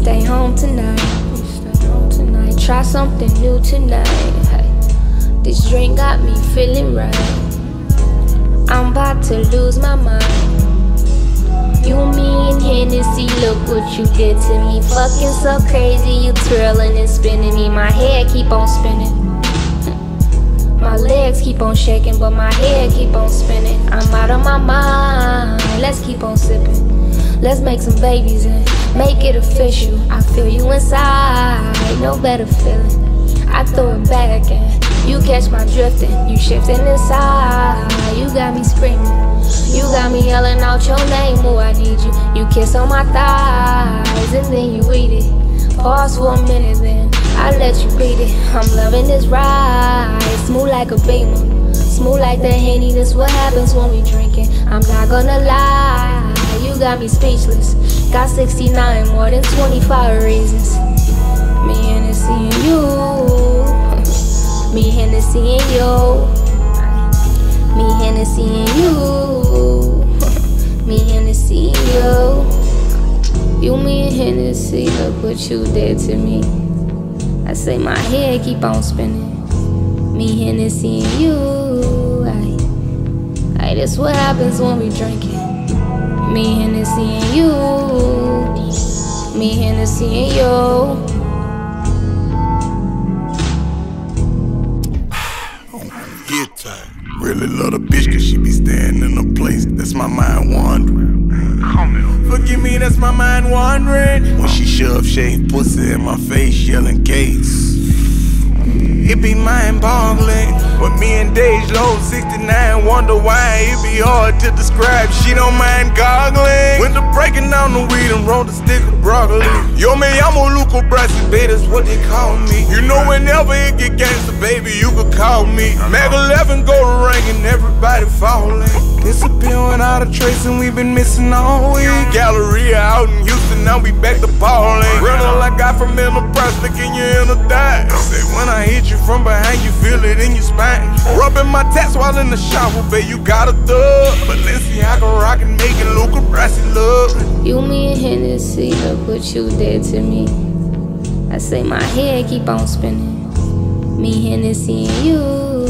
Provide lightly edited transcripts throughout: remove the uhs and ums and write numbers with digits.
stay home tonight. Try something new tonight. Hey, this drink got me feeling right. I'm about to lose my mind. You, me, and Hennessy, look what you did to me. Fucking so crazy, you twirling and spinning me. My head keep on spinning. My legs keep on shaking, but my head keep on spinning. I'm out of my mind. Let's keep on sipping. Let's make some babies and make it official. I feel you inside, no better feeling. I throw it back and you catch my drifting. You shifting inside, you got me screaming. You got me yelling out your name, oh I need you. You kiss on my thighs and then you eat it. Pause for a minute then I let you beat it. I'm loving this ride, smooth like a beamer. Smooth like the Henny, that's what happens when we drinking. I'm not gonna lie, you got me speechless. Got 69, more than 25 reasons. Me, Hennessy, and you. Me, Hennessy, and you. Me, Hennessy, and you. Me, Hennessy, and you. You, me, and Hennessy, look what you did to me. I say my head keep on spinning. Me, Hennessy, and you. Aye, that's what happens when we drinking. Me, Hennessy, and you. Me, Hennessy, and you. Get time. Really love the bitch cause she be staying in a place that's my mind wandering. Forgive me, that's my mind wandering. When she shove shaved pussy in my face, yelling Gates. It be mind-boggling. When me and Dej Low 69 wonder why it be hard to describe. She don't mind goggling. When the breaking down the weed and roll the stick of broccoli. Yo me llamo Luco Brasi, baby, that's what they call me. You know whenever it get gangsta, baby, you could call me. Mag 11 go to ring and everybody falling. Disappearing out of trace and we been missing all week. Galleria out in Houston, now we back to ballin'. Rental I got from Enterprise, looking you in the die. Say when I hit you from behind, you feel it in your spine. Rubbing my tats while in the shower, babe, you got a thug. Balenciaga rockin', making Luca Brasi love. You, me, and Hennessy, look what you did to me. I say my head keep on spinning. Me, Hennessy, and you.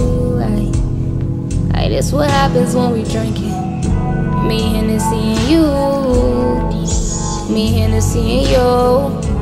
Aye, that's what happens when we drinking. Me, Hennessy, and you. Me, Hennessy, and you.